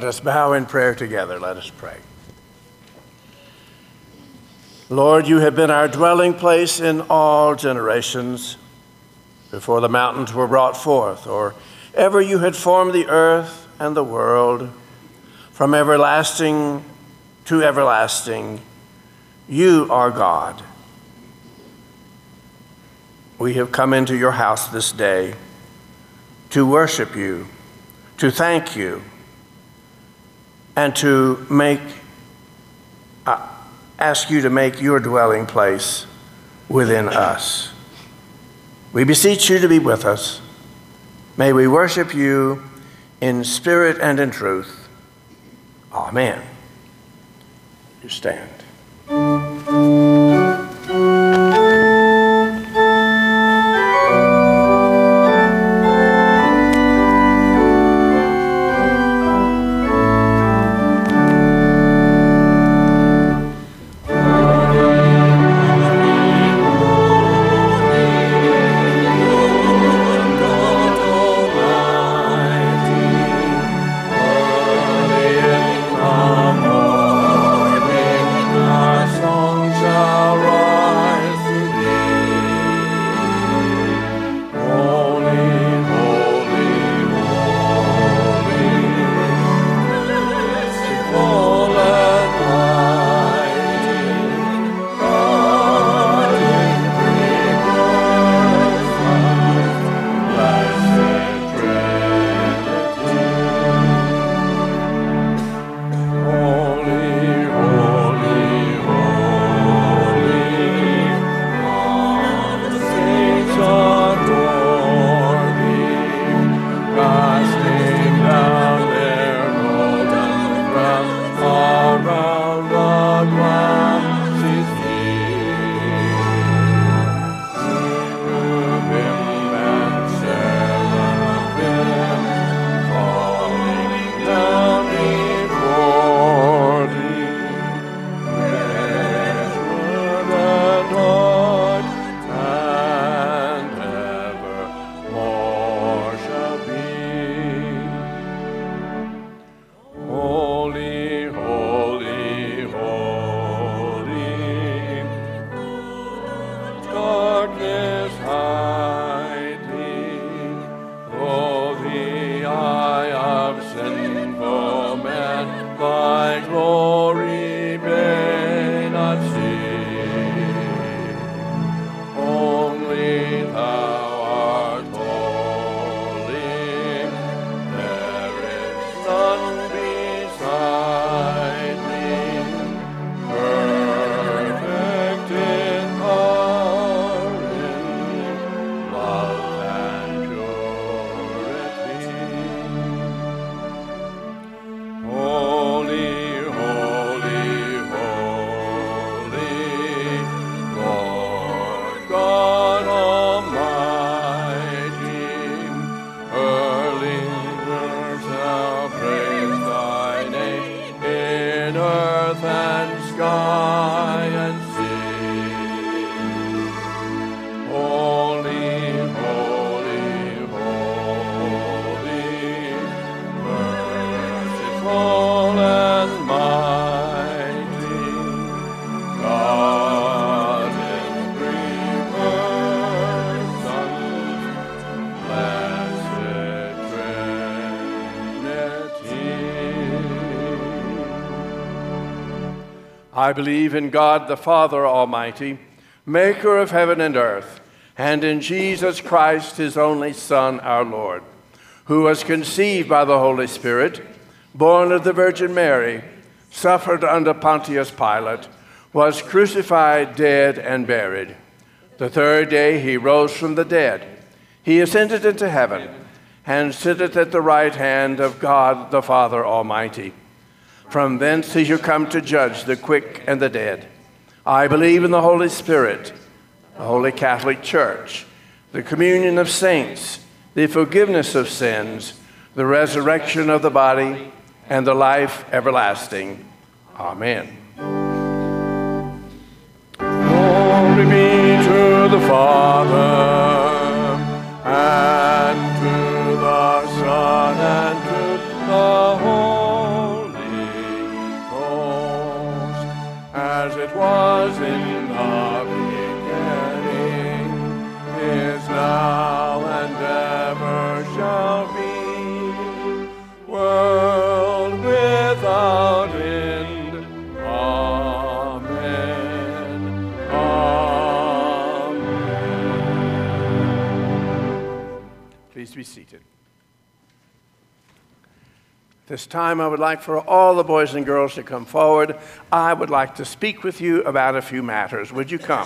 us bow in prayer together. Let us pray. Lord, you have been our dwelling place in all generations. Before the mountains were brought forth, or ever you had formed the earth and the world, from everlasting to everlasting, you are God. We have come into your house this day to worship you, to thank you, and to ask you to make your dwelling place within us. We beseech you to be with us. May we worship you in spirit and in truth. Amen. You stand. I believe in God the Father Almighty, maker of heaven and earth, and in Jesus Christ, his only Son, our Lord, who was conceived by the Holy Spirit, born of the Virgin Mary, suffered under Pontius Pilate, was crucified, dead, and buried. The third day he rose from the dead. He ascended into heaven, and sitteth at the right hand of God the Father Almighty. From thence he shall come to judge the quick and the dead. I believe in the Holy Spirit, the Holy Catholic Church, the communion of saints, the forgiveness of sins, the resurrection of the body, and the life everlasting. Amen. Glory be to the Father, and to the Son, and to the Holy it was in the beginning, is now and ever shall be, world without end. Amen. Amen. Please be seated. This time I would like for all the boys and girls to come forward. I would like to speak with you about a few matters. Would you come?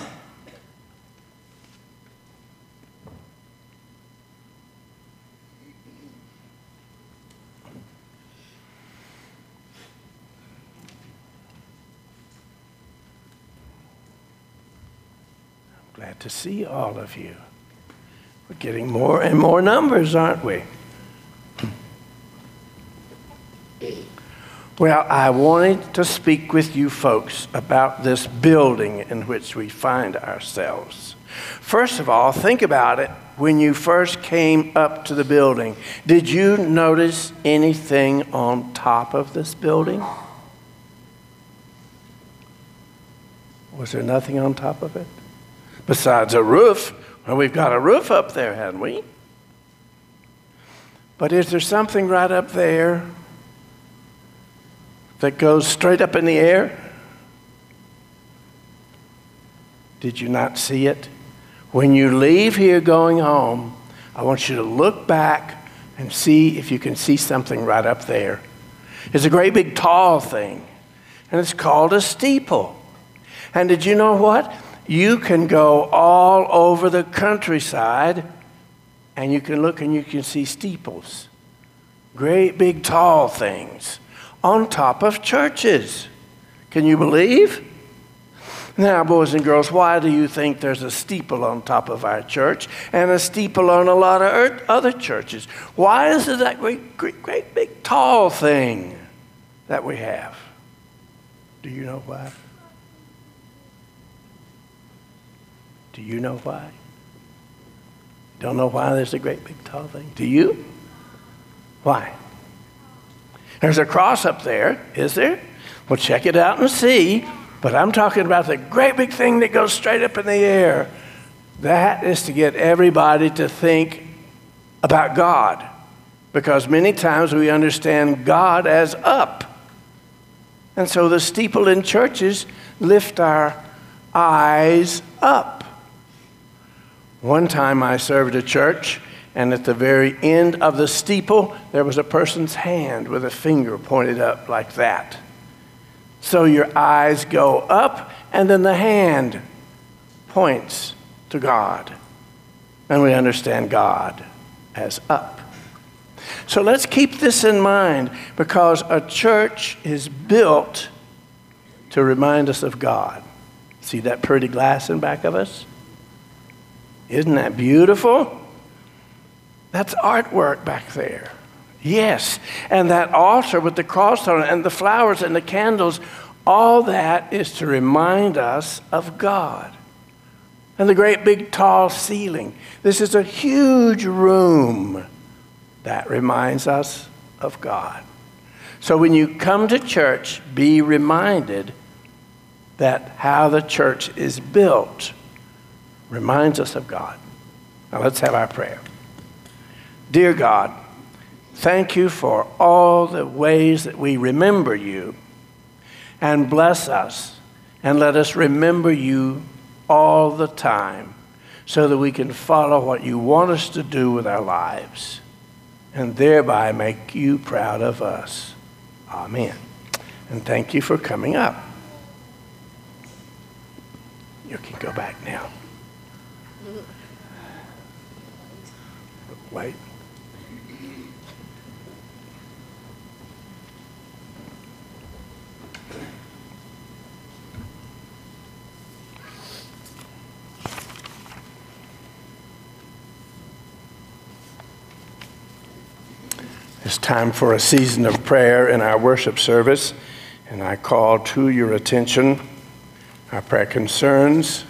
I'm glad to see all of you. We're getting more and more numbers, aren't we? Well, I wanted to speak with you folks about this building in which we find ourselves. First of all, think about it. When you first came up to the building, did you notice anything on top of this building? Was there nothing on top of it? Besides a roof. Well, we've got a roof up there, haven't we? But is there something right up there that goes straight up in the air? Did you not see it? When you leave here going home, I want you to look back and see if you can see something right up there. It's a great big tall thing, and it's called a steeple. And did you know what? You can go all over the countryside, and you can look and you can see steeples. Great big tall things on top of churches. Can you believe? Now, boys and girls, why do you think there's a steeple on top of our church and a steeple on a lot of other churches? Why is it that great big tall thing that we have? Do you know why? Do you know why? Don't know why there's a great big tall thing? Do you? Why? There's a cross up there, is there? Well, check it out and see. But I'm talking about the great big thing that goes straight up in the air. That is to get everybody to think about God. Because many times we understand God as up. And so the steeple in churches lift our eyes up. One time I served a church, and at the very end of the steeple, there was a person's hand with a finger pointed up like that. So your eyes go up, and then the hand points to God. And we understand God as up. So let's keep this in mind, because a church is built to remind us of God. See that pretty glass in back of us? Isn't that beautiful? That's artwork back there. Yes, and that altar with the cross on it and the flowers and the candles, all that is to remind us of God. And the great big tall ceiling. This is a huge room that reminds us of God. So when you come to church, be reminded that how the church is built reminds us of God. Now let's have our prayer. Dear God, thank you for all the ways that we remember you, and bless us and let us remember you all the time so that we can follow what you want us to do with our lives and thereby make you proud of us. Amen. And thank you for coming up. You can go back now. Wait. It's time for a season of prayer in our worship service, and I call to your attention our prayer concerns.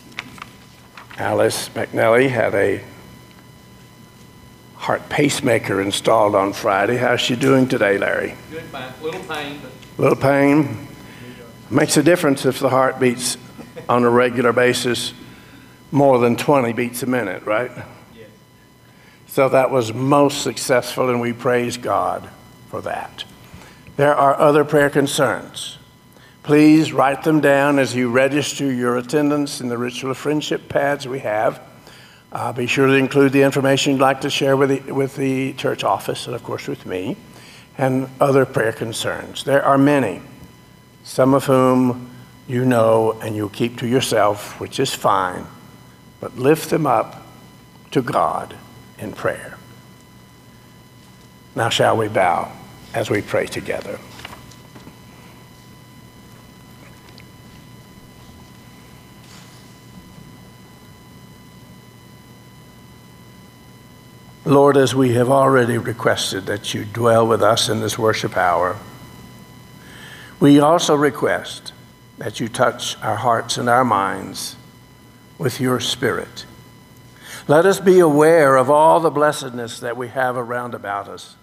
Alice McNally had a heart pacemaker installed on Friday. How's she doing today, Larry? Good, man. Little pain, but... Little pain. Makes a difference if the heart beats on a regular basis more than 20 beats a minute, right? Yes. So that was most successful, and we praise God for that. There are other prayer concerns. Please write them down as you register your attendance in the Ritual of Friendship pads we have. Be sure to include the information you'd like to share with the church office and, of course, with me, and other prayer concerns. There are many, some of whom you know and you'll keep to yourself, which is fine, but lift them up to God in prayer. Now shall we bow as we pray together. Lord, as we have already requested that you dwell with us in this worship hour, we also request that you touch our hearts and our minds with your Spirit. Let us be aware of all the blessedness that we have around about us.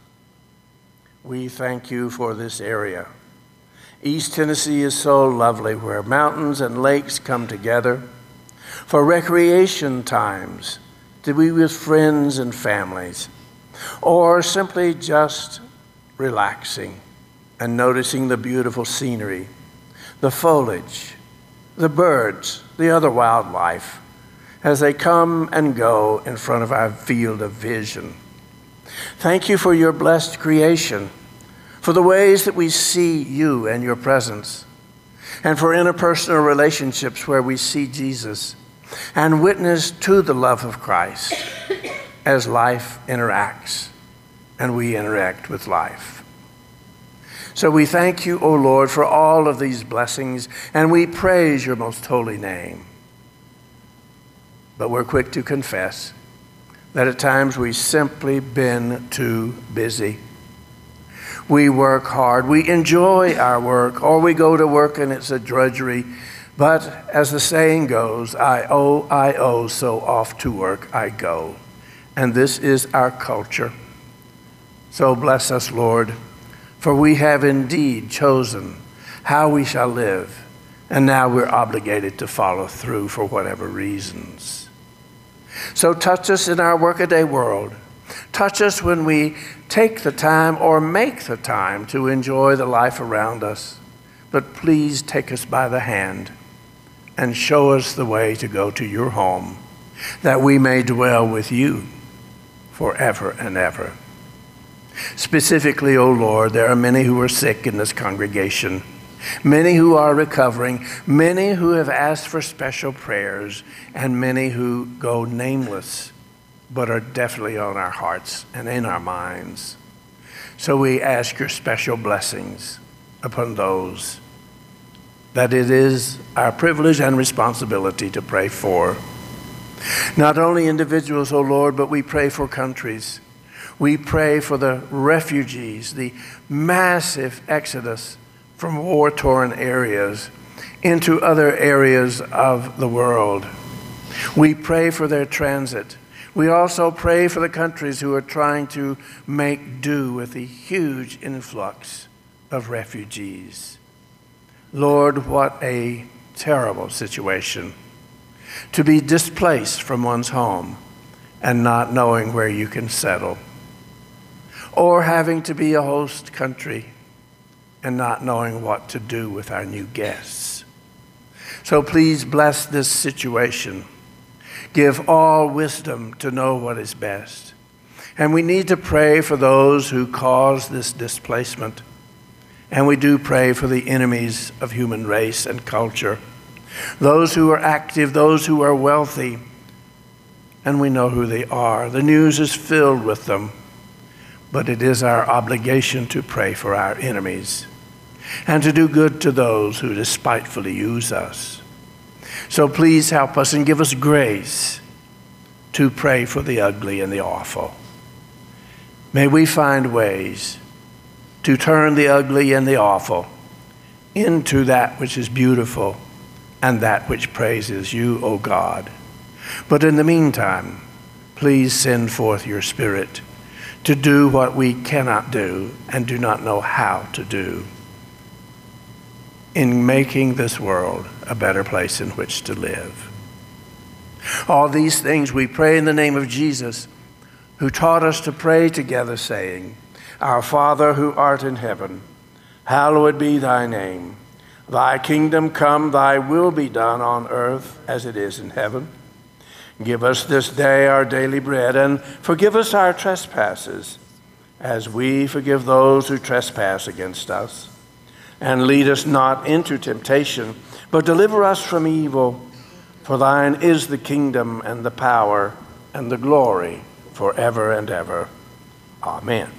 We thank you for this area. East Tennessee is so lovely, where mountains and lakes come together for recreation times, to be with friends and families, or simply just relaxing and noticing the beautiful scenery, the foliage, the birds, the other wildlife, as they come and go in front of our field of vision. Thank you for your blessed creation, for the ways that we see you and your presence, and for interpersonal relationships where we see Jesus and witness to the love of Christ as life interacts and we interact with life. So we thank you, O Lord, for all of these blessings, and we praise your most holy name. But we're quick to confess that at times we've simply been too busy. We work hard, we enjoy our work, or we go to work and it's a drudgery. But as the saying goes, I owe, so off to work I go. And this is our culture. So bless us, Lord, for we have indeed chosen how we shall live, and now we're obligated to follow through for whatever reasons. So touch us in our workaday world. Touch us when we take the time or make the time to enjoy the life around us. But please take us by the hand and show us the way to go to your home, that we may dwell with you forever and ever. Specifically, O Lord, there are many who are sick in this congregation, many who are recovering, many who have asked for special prayers, and many who go nameless, but are definitely on our hearts and in our minds. So we ask your special blessings upon those that it is our privilege and responsibility to pray for. Not only individuals, O Lord, but we pray for countries. We pray for the refugees, the massive exodus from war-torn areas into other areas of the world. We pray for their transit. We also pray for the countries who are trying to make do with the huge influx of refugees. Lord, what a terrible situation to be displaced from one's home and not knowing where you can settle, or having to be a host country and not knowing what to do with our new guests. So please bless this situation. Give all wisdom to know what is best. And we need to pray for those who cause this displacement. And we do pray for the enemies of human race and culture, those who are active, those who are wealthy, and we know who they are. The news is filled with them, but it is our obligation to pray for our enemies and to do good to those who despitefully use us. So please help us and give us grace to pray for the ugly and the awful. May we find ways to turn the ugly and the awful into that which is beautiful and that which praises you, O God. But in the meantime, please send forth your Spirit to do what we cannot do and do not know how to do. in making this world a better place in which to live. All these things we pray in the name of Jesus, who taught us to pray together, saying, Our Father who art in heaven, hallowed be thy name. Thy kingdom come, thy will be done on earth as it is in heaven. Give us this day our daily bread, and forgive us our trespasses, as we forgive those who trespass against us. And lead us not into temptation, but deliver us from evil. For thine is the kingdom and the power and the glory forever and ever. Amen.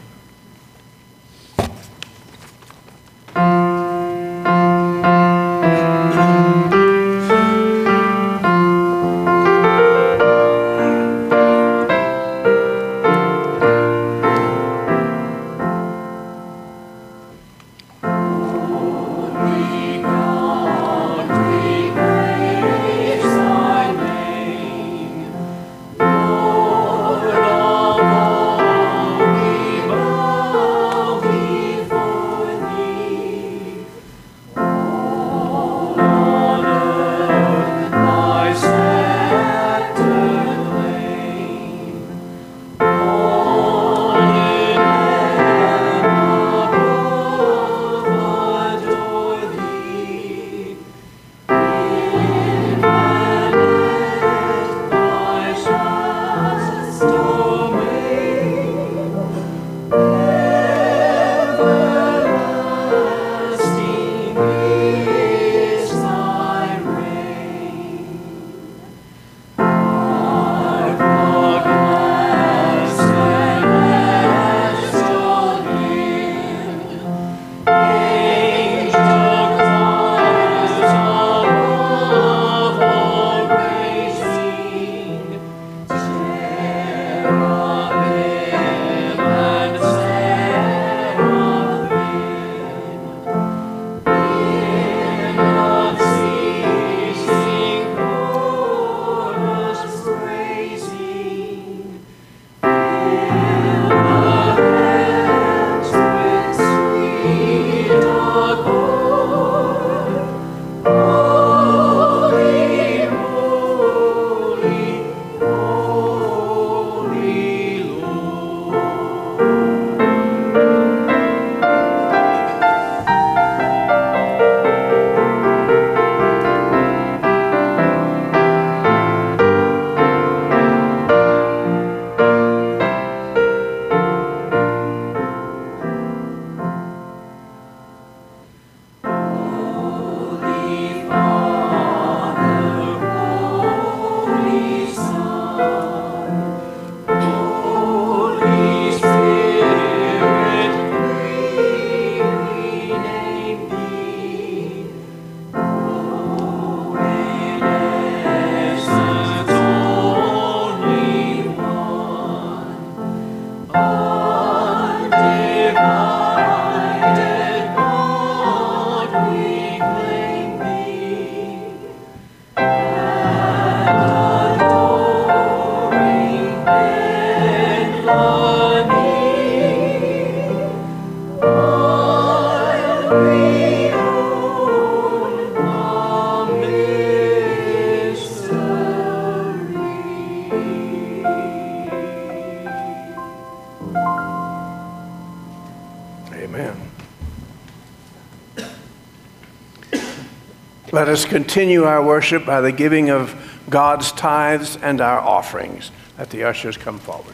Let us continue our worship by the giving of God's tithes and our offerings. Let the ushers come forward.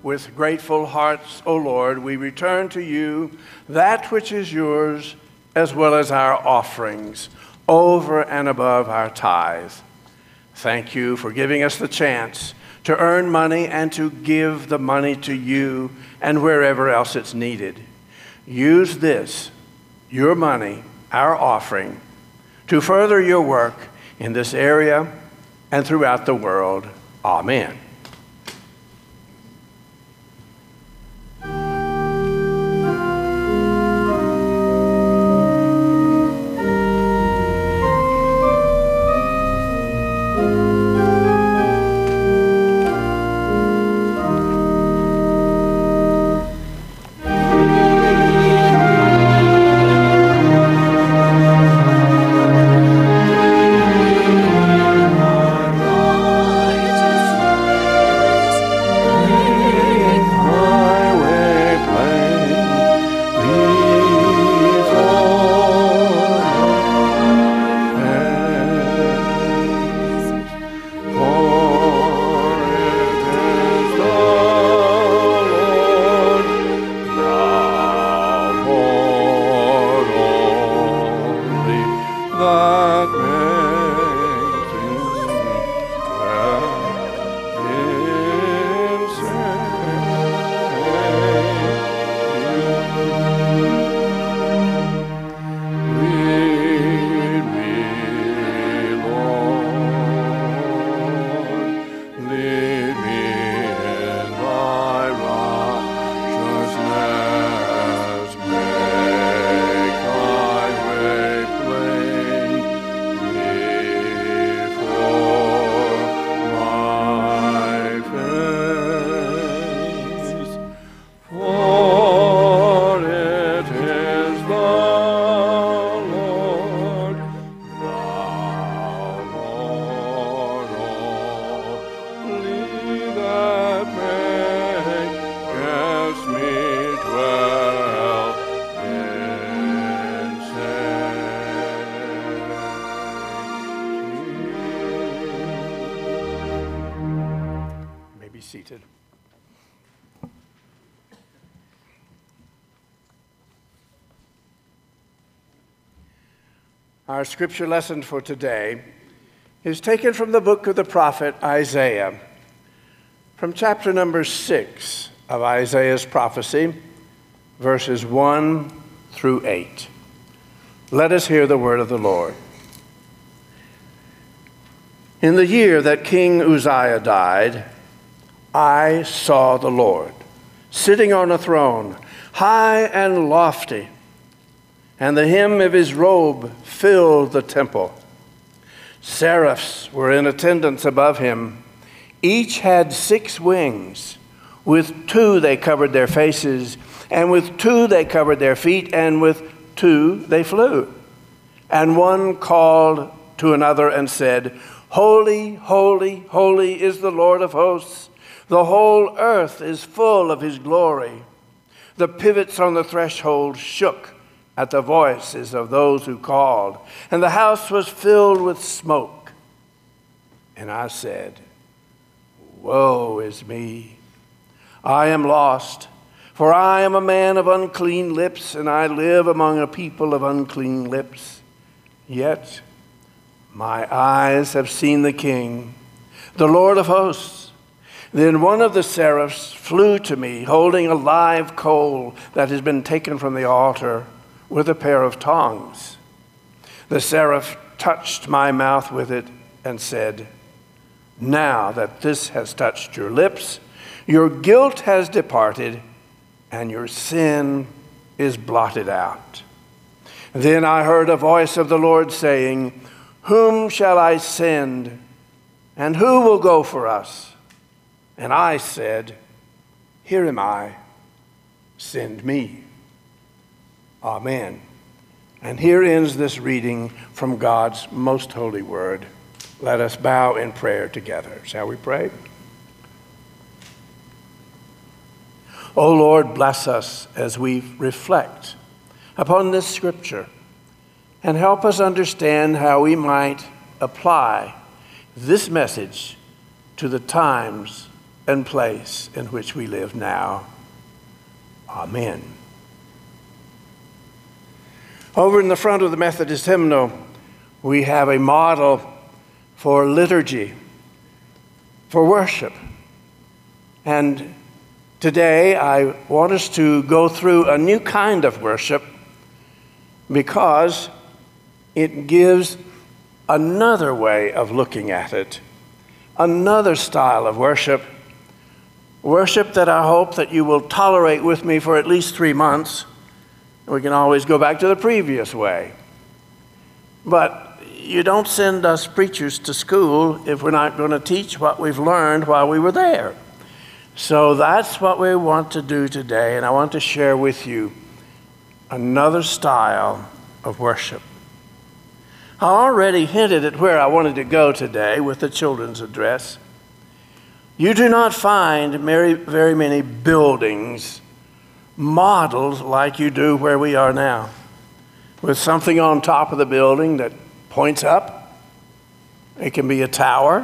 with grateful hearts, O Lord, we return to you that which is yours, as well as our offerings, over and above our tithe. Thank you for giving us the chance to earn money and to give the money to you and wherever else it's needed. Use this, your money, our offering, to further your work in this area and throughout the world. Amen. Seated. Our scripture lesson for today is taken from the book of the prophet Isaiah, from chapter number 6 of Isaiah's prophecy, verses 1 through 8. Let us hear the word of the Lord. In the year that King Uzziah died, I saw the Lord sitting on a throne, high and lofty, and the hem of his robe filled the temple. Seraphs were in attendance above him. Each had 6 wings. With 2 they covered their faces, and with 2 they covered their feet, and with 2 they flew. And one called to another and said, Holy, holy, holy is the Lord of hosts. The whole earth is full of his glory. The pivots on the threshold shook at the voices of those who called, and the house was filled with smoke. And I said, Woe is me! I am lost, for I am a man of unclean lips, and I live among a people of unclean lips. Yet my eyes have seen the King, the Lord of hosts. Then one of the seraphs flew to me, holding a live coal that has been taken from the altar with a pair of tongs. The seraph touched my mouth with it and said, Now that this has touched your lips, your guilt has departed and your sin is blotted out. Then I heard a voice of the Lord saying, Whom shall I send, and who will go for us? And I said, Here am I, send me. Amen. And here ends this reading from God's most holy word. Let us bow in prayer together. Shall we pray? O Lord, bless us as we reflect upon this scripture and help us understand how we might apply this message to the times and place in which we live now. Amen. Over in the front of the Methodist hymnal, we have a model for liturgy, for worship. And today I want us to go through a new kind of worship because it gives another way of looking at it, another style of worship, worship that I hope that you will tolerate with me for at least 3 months. We can always go back to the previous way. But you don't send us preachers to school if we're not going to teach what we've learned while we were there. So that's what we want to do today, and I want to share with you another style of worship. I already hinted at where I wanted to go today with the children's address. You do not find very many buildings modeled like you do where we are now, with something on top of the building that points up. It can be a tower.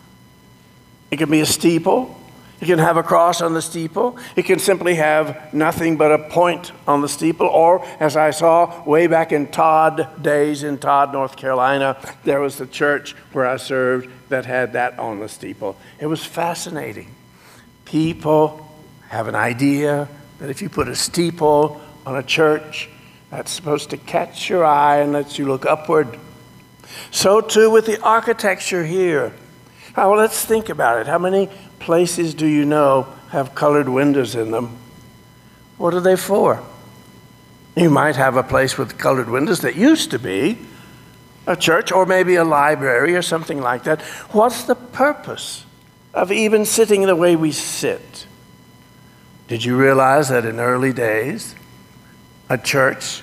It can be a steeple. It can have a cross on the steeple. It can simply have nothing but a point on the steeple. Or, as I saw way back in Todd days in Todd, North Carolina, there was the church where I served that had that on the steeple. It was fascinating. People have an idea that if you put a steeple on a church, that's supposed to catch your eye and let you look upward. So too with the architecture here. Now, let's think about it. How many places do you know have colored windows in them? What are they for? You might have a place with colored windows that used to be a church or maybe a library or something like that. What's the purpose of even sitting the way we sit? Did you realize that in early days, a church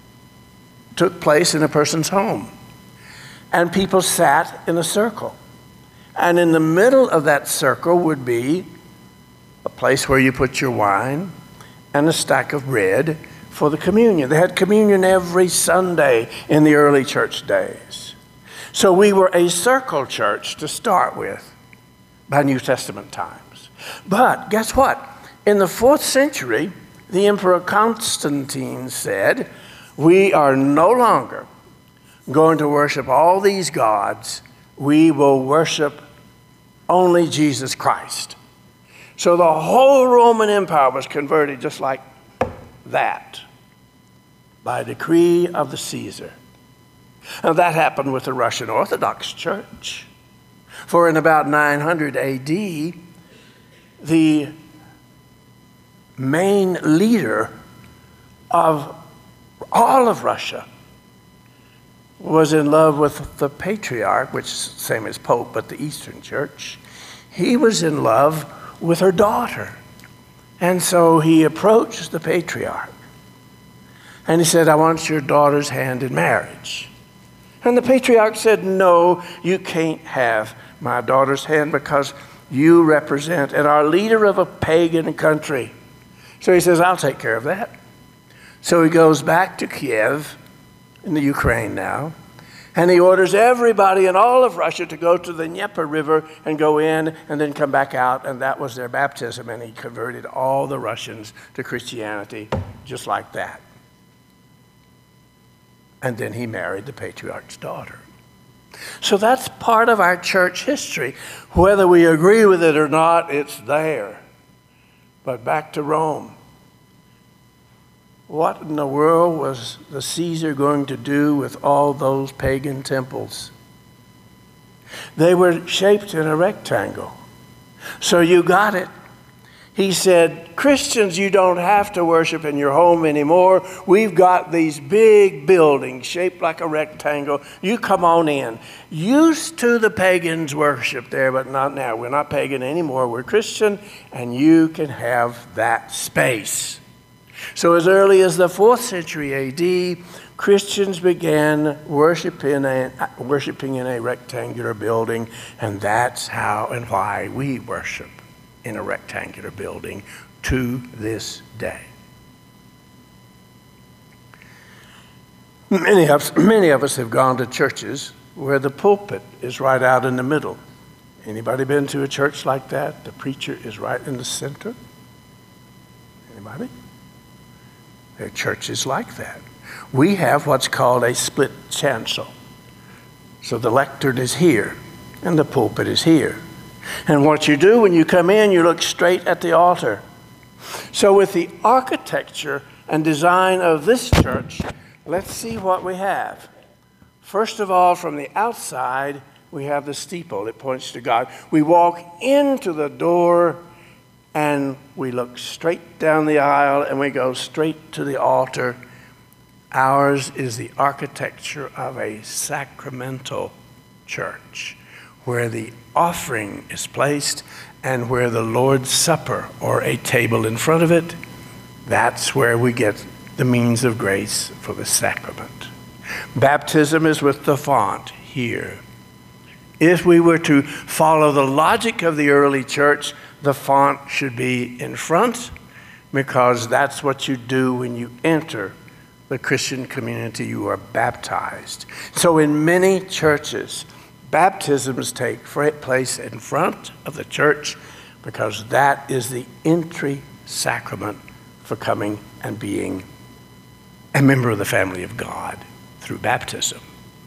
took place in a person's home and people sat in a circle? And in the middle of that circle would be a place where you put your wine and a stack of bread for the communion. They had communion every Sunday in the early church days. So we were a circle church to start with by New Testament times. But guess what? In the 4th century, the Emperor Constantine said, we are no longer going to worship all these gods. We will worship only Jesus Christ. So the whole Roman Empire was converted just like that by decree of the Caesar. Now that happened with the Russian Orthodox Church. For in about 900 AD, the main leader of all of Russia was in love with the patriarch, which is same as Pope, but the Eastern Church. He was in love with her daughter. And so he approached the patriarch. And he said, I want your daughter's hand in marriage. And the patriarch said, no, you can't have my daughter's hand because you represent and are leader of a pagan country. So he says, I'll take care of that. So he goes back to Kiev, in the Ukraine now, and he orders everybody in all of Russia to go to the Dnieper River and go in and then come back out, and that was their baptism, and he converted all the Russians to Christianity just like that. And then he married the patriarch's daughter. So that's part of our church history. Whether we agree with it or not, it's there. But back to Rome. What in the world was the Caesar going to do with all those pagan temples? They were shaped in a rectangle. So you got it. He said, Christians, you don't have to worship in your home anymore. We've got these big buildings shaped like a rectangle. You come on in. Used to the pagans worship there, but not now. We're not pagan anymore. We're Christian, and you can have that space. So as early as the 4th century AD, Christians began worshiping in a rectangular building, and that's how and why we worship in a rectangular building to this day. Many of us have gone to churches where the pulpit is right out in the middle. Anybody been to a church like that? The preacher is right in the center. Anybody? There are churches like that. We have what's called a split chancel. So the lectern is here and the pulpit is here. And what you do when you come in, you look straight at the altar. So with the architecture and design of this church, let's see what we have. First of all, from the outside, we have the steeple that points to God. We walk into the door and we look straight down the aisle and we go straight to the altar. Ours is the architecture of a sacramental church where the offering is placed and where the Lord's Supper, or a table in front of it, that's where we get the means of grace for the sacrament. Baptism is with the font here. If we were to follow the logic of the early church, the font should be in front because that's what you do when you enter the Christian community. You are baptized. So in many churches, baptisms take place in front of the church because that is the entry sacrament for coming and being a member of the family of God through baptism.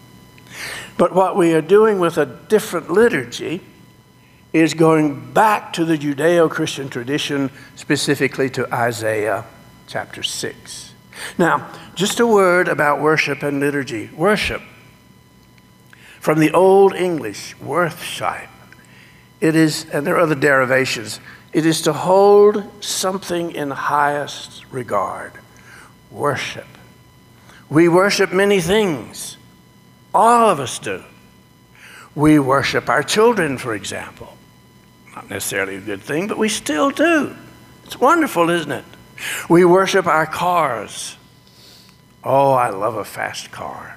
But what we are doing with a different liturgy is going back to the Judeo-Christian tradition, specifically to Isaiah chapter 6. Now, just a word about worship and liturgy. Worship, from the Old English, worthship, it is, and there are other derivations, it is to hold something in highest regard. Worship. We worship many things. All of us do. We worship our children, for example. Not necessarily a good thing, but we still do. It's wonderful, isn't it? We worship our cars. Oh, I love a fast car.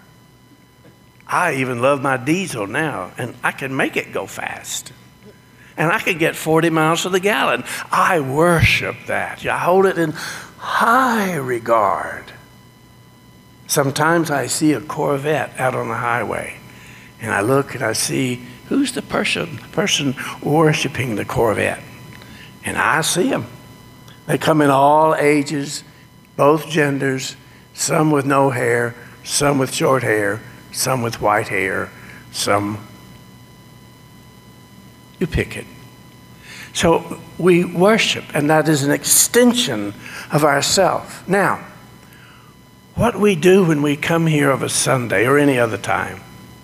I even love my diesel now, and I can make it go fast. And I can get 40 miles to the gallon. I worship that. I hold it in high regard. Sometimes I see a Corvette out on the highway, and I look and I see who's the person worshiping the Corvette. And I see them. They come in all ages, both genders, some with no hair, some with short hair, some with white hair, some, you pick it. So we worship, and that is an extension of ourself. Now, what we do when we come here of a Sunday or any other time,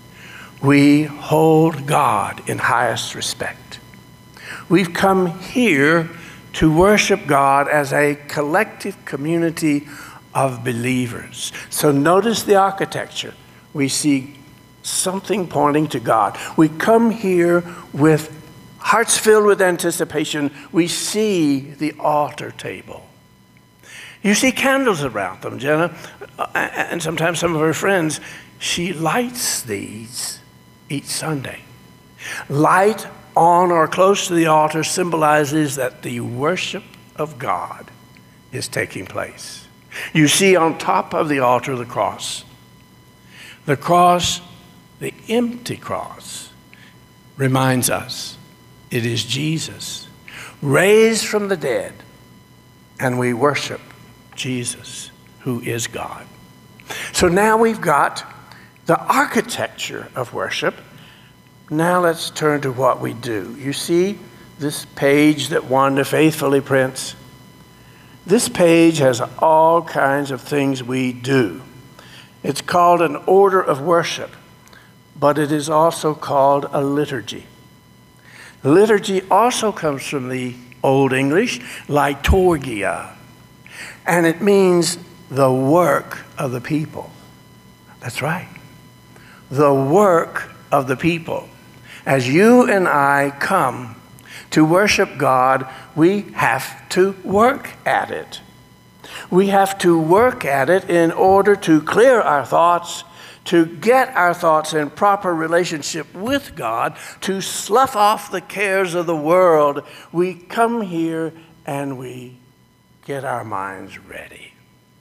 we hold God in highest respect. We've come here to worship God as a collective community of believers. So notice the architecture. We see something pointing to God. We come here with hearts filled with anticipation. We see the altar table. You see candles around them. Jenna, and sometimes some of her friends, she lights these each Sunday. Light on or close to the altar symbolizes that the worship of God is taking place. You see on top of the altar the cross. The cross, the empty cross, reminds us it is Jesus raised from the dead, and we worship Jesus, who is God. So now we've got the architecture of worship. Now let's turn to what we do. You see this page that Wanda faithfully prints? This page has all kinds of things we do. It's called an order of worship, but it is also called a liturgy. Liturgy also comes from the Old English, liturgia, and it means the work of the people. That's right. The work of the people. As you and I come to worship God, we have to work at it. We have to work at it in order to clear our thoughts, to get our thoughts in proper relationship with God, to slough off the cares of the world. We come here and we get our minds ready.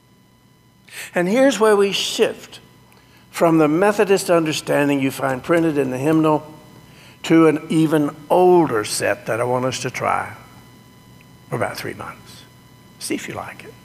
And here's where we shift from the Methodist understanding you find printed in the hymnal to an even older set that I want us to try for about 3 months. See if you like it.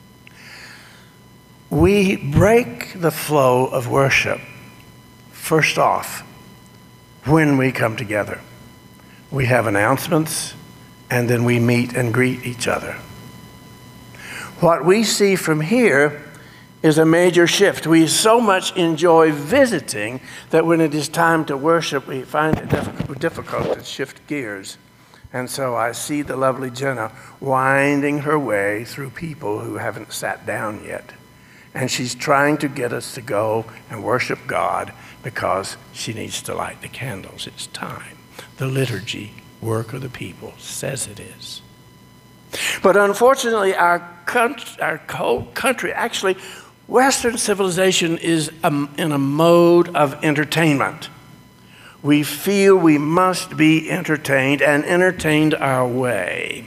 We break the flow of worship first off when we come together. We have announcements, and then we meet and greet each other. What we see from here is a major shift. We so much enjoy visiting that when it is time to worship, we find it difficult to shift gears. And so I see the lovely Jenna winding her way through people who haven't sat down yet. And she's trying to get us to go and worship God because she needs to light the candles. It's time. The liturgy, work of the people, says it is. But unfortunately, our country, actually, Western civilization is in a mode of entertainment. We feel we must be entertained and entertained our way.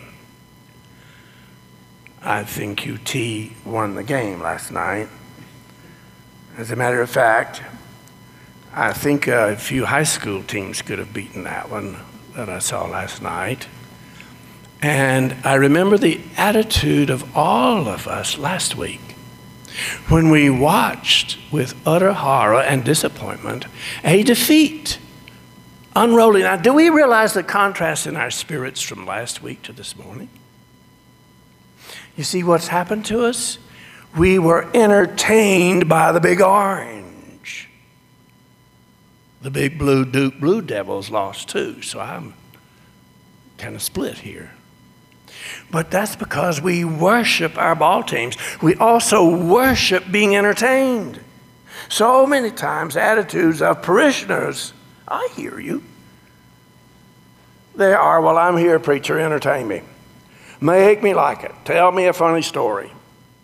I think UT won the game last night. As a matter of fact, I think a few high school teams could have beaten that one that I saw last night. And I remember the attitude of all of us last week when we watched with utter horror and disappointment a defeat unrolling. Now, do we realize the contrast in our spirits from last week to this morning? You see what's happened to us? We were entertained by the Big Orange. The Big Blue Duke Blue Devils lost too, so I'm kind of split here. But that's because we worship our ball teams. We also worship being entertained. So many times, attitudes of parishioners, I hear you. They are, well, I'm here, preacher, entertain me. Make me like it. Tell me a funny story.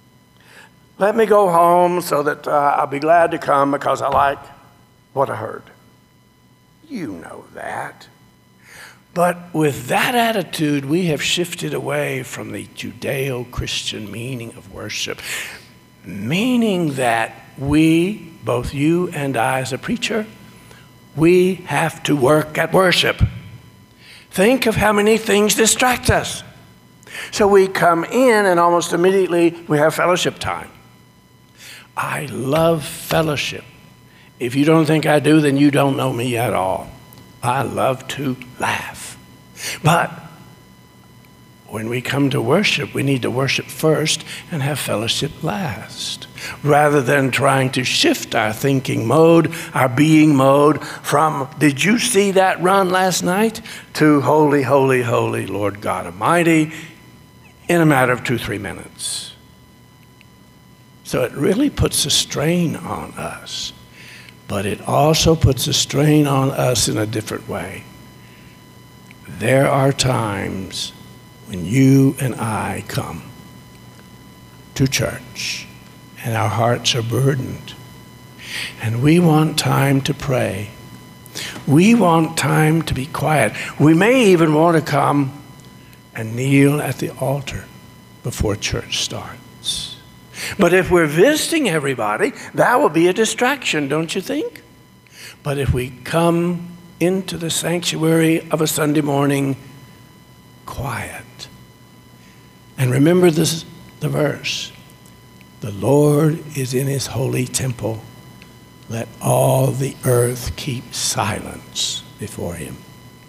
Let me go home so that I'll be glad to come because I like what I heard. You know that. But with that attitude, we have shifted away from the Judeo-Christian meaning of worship, meaning that we, both you and I as a preacher, we have to work at worship. Think of how many things distract us. So we come in and almost immediately we have fellowship time. I love fellowship. If you don't think I do, then you don't know me at all. I love to laugh. But when we come to worship, we need to worship first and have fellowship last, rather than trying to shift our thinking mode, our being mode from, did you see that run last night, to holy, holy, holy Lord God Almighty in a matter of 2-3 minutes. So it really puts a strain on us, but it also puts a strain on us in a different way. There are times when you and I come to church and our hearts are burdened and we want time to pray. We want time to be quiet. We may even want to come and kneel at the altar before church starts. But if we're visiting everybody, that will be a distraction, don't you think? But if we come into the sanctuary of a Sunday morning, quiet. And remember this, the verse, the Lord is in his holy temple. Let all the earth keep silence before him.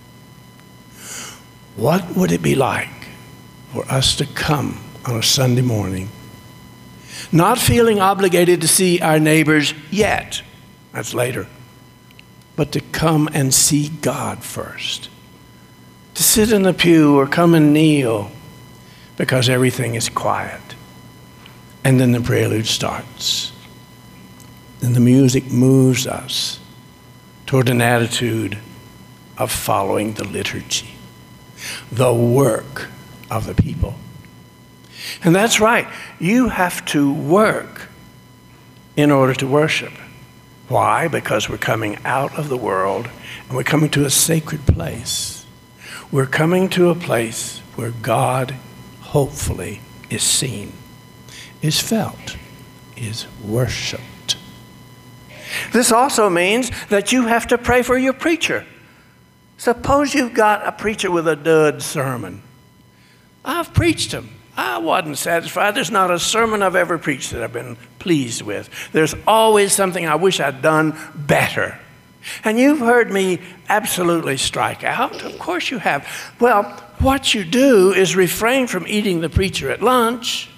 What would it be like for us to come on a Sunday morning, not feeling obligated to see our neighbors yet, that's later, but to come and see God first. To sit in the pew or come and kneel because everything is quiet. And then the prelude starts. And the music moves us toward an attitude of following the liturgy, the work of the people. And that's right. You have to work in order to worship. Why? Because we're coming out of the world and we're coming to a sacred place. We're coming to a place where God, hopefully, is seen, is felt, is worshiped. This also means that you have to pray for your preacher. Suppose you've got a preacher with a dud sermon. I've preached them. I wasn't satisfied. There's not a sermon I've ever preached that I've been pleased with. There's always something I wish I'd done better. And you've heard me absolutely strike out. Of course you have. Well, what you do is refrain from eating the preacher at lunch.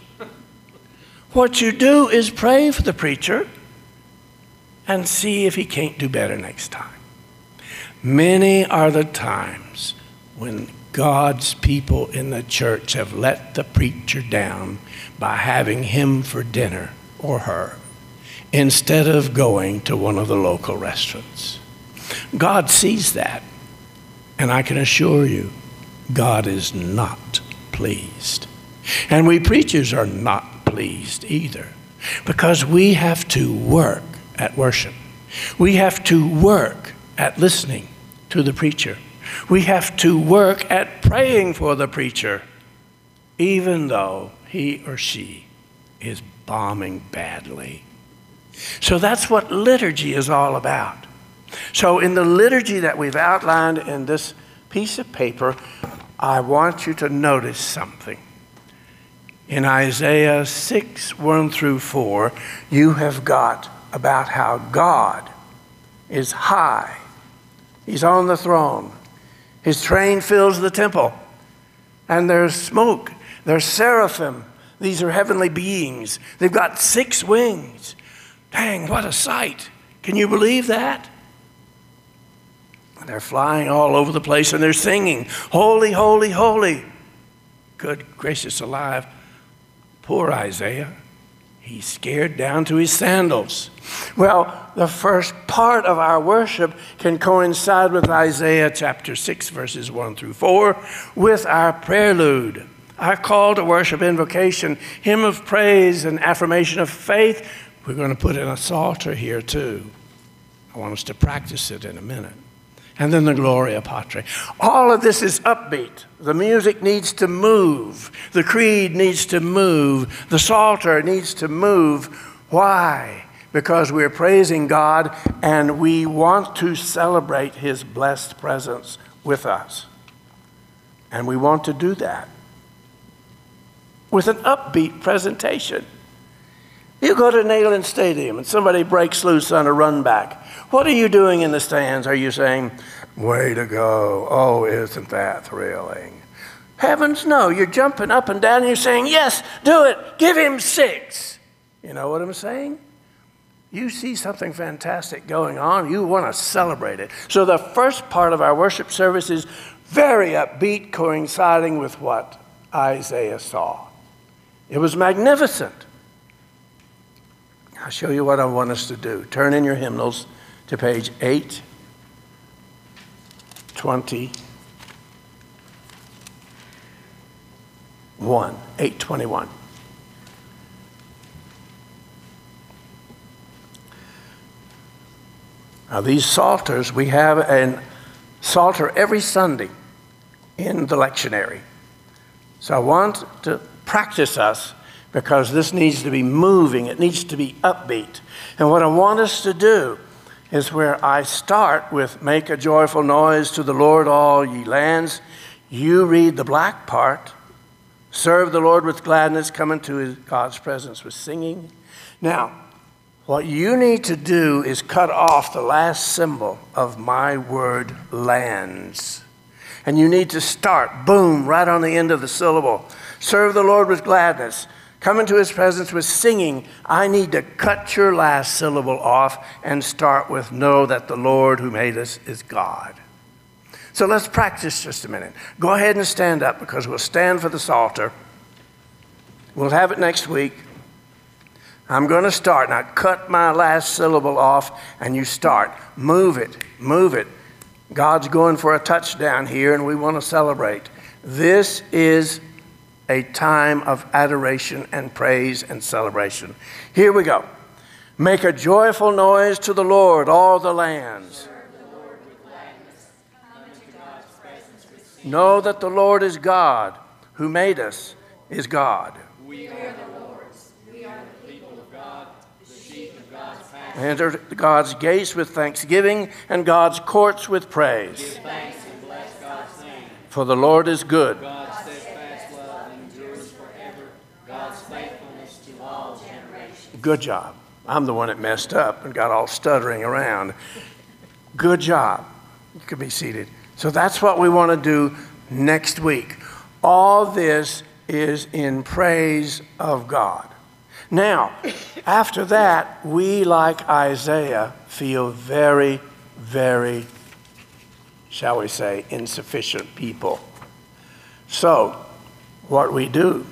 What you do is pray for the preacher and see if he can't do better next time. Many are the times when God's people in the church have let the preacher down by having him for dinner or her instead of going to one of the local restaurants. God sees that, and I can assure you, God is not pleased. And we preachers are not pleased either, because we have to work at worship. We have to work at listening to the preacher. We have to work at praying for the preacher, even though he or she is bombing badly. So that's what liturgy is all about. So in the liturgy that we've outlined in this piece of paper, I want you to notice something. In Isaiah 6, 1 through 4, you have got about how God is high. He's on the throne. His train fills the temple. And there's smoke. There's seraphim. These are heavenly beings. They've got 6 wings. Dang, what a sight. Can you believe that? They're flying all over the place and they're singing, holy, holy, holy. Good gracious alive. Poor Isaiah. He's scared down to his sandals. Well, the first part of our worship can coincide with Isaiah chapter 6, verses 1 through 4, with our prelude, our call to worship, invocation, hymn of praise, and affirmation of faith. We're going to put in a psalter here too. I want us to practice it in a minute. And then the Gloria Patri. All of this is upbeat. The music needs to move. The creed needs to move. The psalter needs to move. Why? Because we're praising God and we want to celebrate his blessed presence with us. And we want to do that with an upbeat presentation. You go to Neyland Stadium and somebody breaks loose on a run back. What are you doing in the stands? Are you saying, way to go, oh, isn't that thrilling? Heavens no, you're jumping up and down and you're saying, yes, do it, give him 6. You know what I'm saying? You see something fantastic going on, you want to celebrate it. So the first part of our worship service is very upbeat, coinciding with what Isaiah saw. It was magnificent. I'll show you what I want us to do. Turn in your hymnals to page 821. Now these psalters, we have a psalter every Sunday in the lectionary. So I want to practice us because this needs to be moving. It needs to be upbeat. And what I want us to do is where I start with make a joyful noise to the Lord, all ye lands. You read the black part. Serve the Lord with gladness, come into God's presence with singing. Now, what you need to do is cut off the last symbol of my word lands. And you need to start, boom, right on the end of the syllable. Serve the Lord with gladness. Come into his presence with singing. I need to cut your last syllable off and start with know that the Lord who made us is God. So let's practice just a minute. Go ahead and stand up because we'll stand for the psalter. We'll have it next week. I'm going to start. Now cut my last syllable off and you start. Move it. Move it. God's going for a touchdown here and we want to celebrate. This is a time of adoration and praise and celebration. Here we go. Make a joyful noise to the Lord, all the lands. Serve the Lord with gladness. Come into God's presence with singing. Know that the Lord is God, who made us is God. We are the Lord's. We are the people of God, the sheep of God's pasture. Enter God's gates with thanksgiving and God's courts with praise. Give thanks For the Lord is good. God's steadfast love endures forever. God's faithfulness to all generations. Good job. I'm the one that messed up and got all stuttering around. Good job. You can be seated. So that's what we want to do next week. All this is in praise of God. Now, after that, we, like Isaiah, feel very, very, shall we say, insufficient people. So, what we do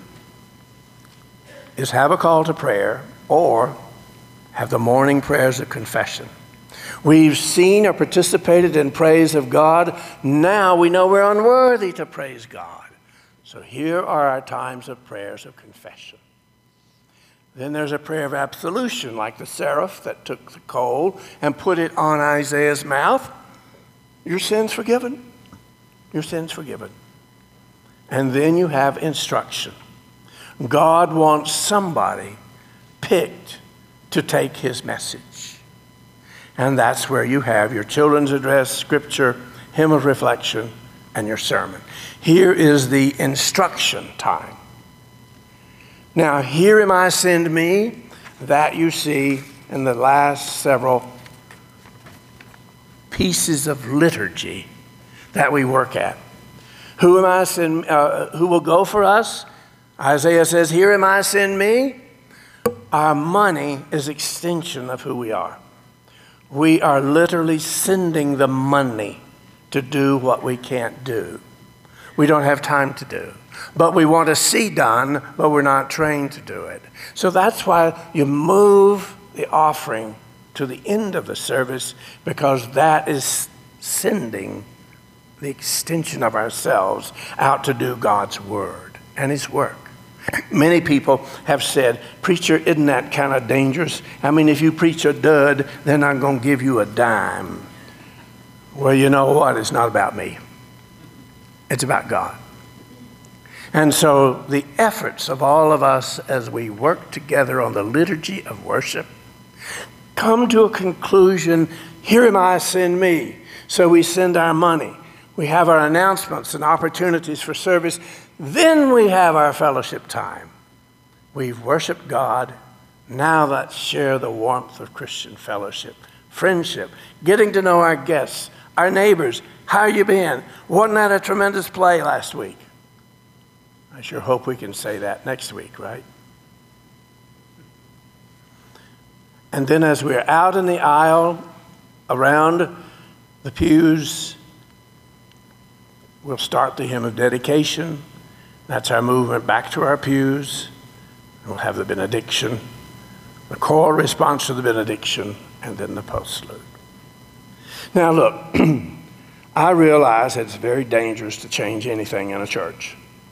is have a call to prayer or have the morning prayers of confession. We've seen or participated in praise of God. Now we know we're unworthy to praise God. So here are our times of prayers of confession. Then there's a prayer of absolution, like the seraph that took the coal and put it on Isaiah's mouth. Your sin's forgiven. Your sin's forgiven. And then you have instruction. God wants somebody picked to take his message. And that's where you have your children's address, scripture, hymn of reflection, and your sermon. Here is the instruction time. Now, here am I, send me. That you see in the last several pieces of liturgy that we work at. Who am I, send, who will go for us? Isaiah says, here am I, send me. Our money is extension of who we are. We are literally sending the money to do what we can't do. We don't have time to do. But we want to see done, but we're not trained to do it. So that's why you move the offering to the end of the service, because that is sending the extension of ourselves out to do God's word and his work. Many people have said, preacher, isn't that kind of dangerous? I mean, if you preach a dud, they're not going to give you a dime. Well, you know what? It's not about me. It's about God. And so the efforts of all of us as we work together on the liturgy of worship come to a conclusion, here am I, send me. So we send our money. We have our announcements and opportunities for service. Then we have our fellowship time. We've worshiped God. Now let's share the warmth of Christian fellowship, friendship, getting to know our guests, our neighbors. How you been? Wasn't that a tremendous play last week? I sure hope we can say that next week, right? And then as we're out in the aisle, around the pews, we'll start the hymn of dedication. That's our movement back to our pews. We'll have the benediction, the choral response to the benediction, and then the postlude. Now look, I realize it's very dangerous to change anything in a church.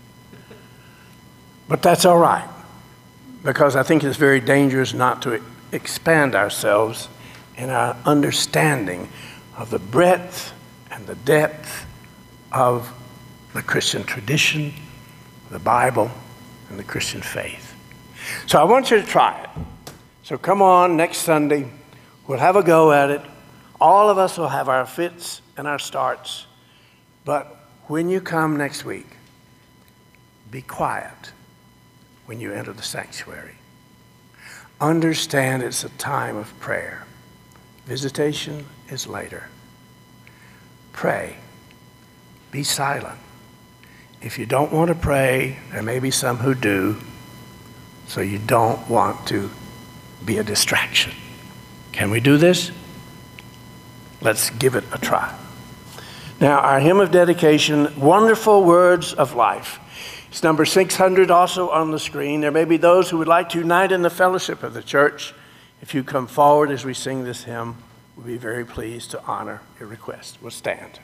But that's all right, because I think it's very dangerous not to expand ourselves in our understanding of the breadth and the depth of the Christian tradition, the Bible, and the Christian faith. So I want you to try it. So come on, next Sunday, we'll have a go at it. All of us will have our fits and our starts. But when you come next week, be quiet when you enter the sanctuary. Understand it's a time of prayer. Visitation is later. Pray. Be silent. If you don't want to pray, there may be some who do, so you don't want to be a distraction. Can we do this? Let's give it a try. Now, our hymn of dedication, Wonderful Words of Life. It's number 600 also on the screen. There may be those who would like to unite in the fellowship of the church. If you come forward as we sing this hymn, we'll be very pleased to honor your request. We'll stand.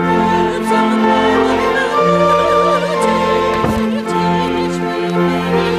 Teach me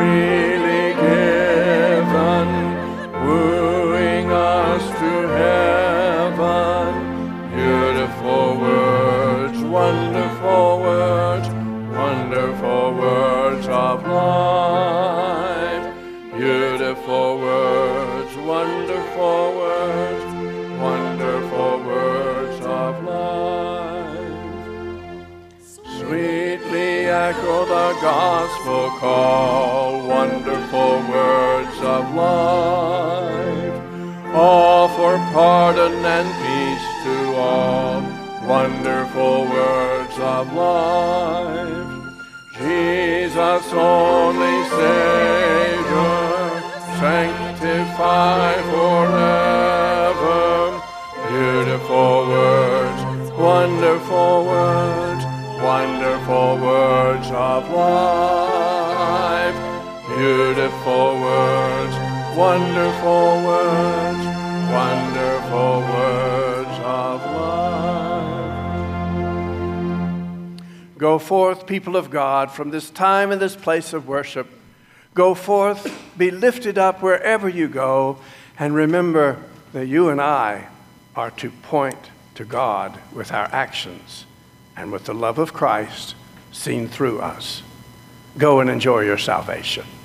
freely given, wooing us to heaven. Beautiful words, wonderful words, wonderful words of life. Beautiful words, wonderful words, wonderful words of life. Sweetly echo the gospel call, wonderful words of life. All for pardon and peace to all, wonderful words of life. Jesus, only Savior, sanctify forever. Beautiful words, wonderful words, wonderful words of life. Beautiful words, wonderful words, wonderful words of life. Go forth, people of God, from this time and this place of worship. Go forth, be lifted up wherever you go, and remember that you and I are to point to God with our actions and with the love of Christ seen through us. Go and enjoy your salvation.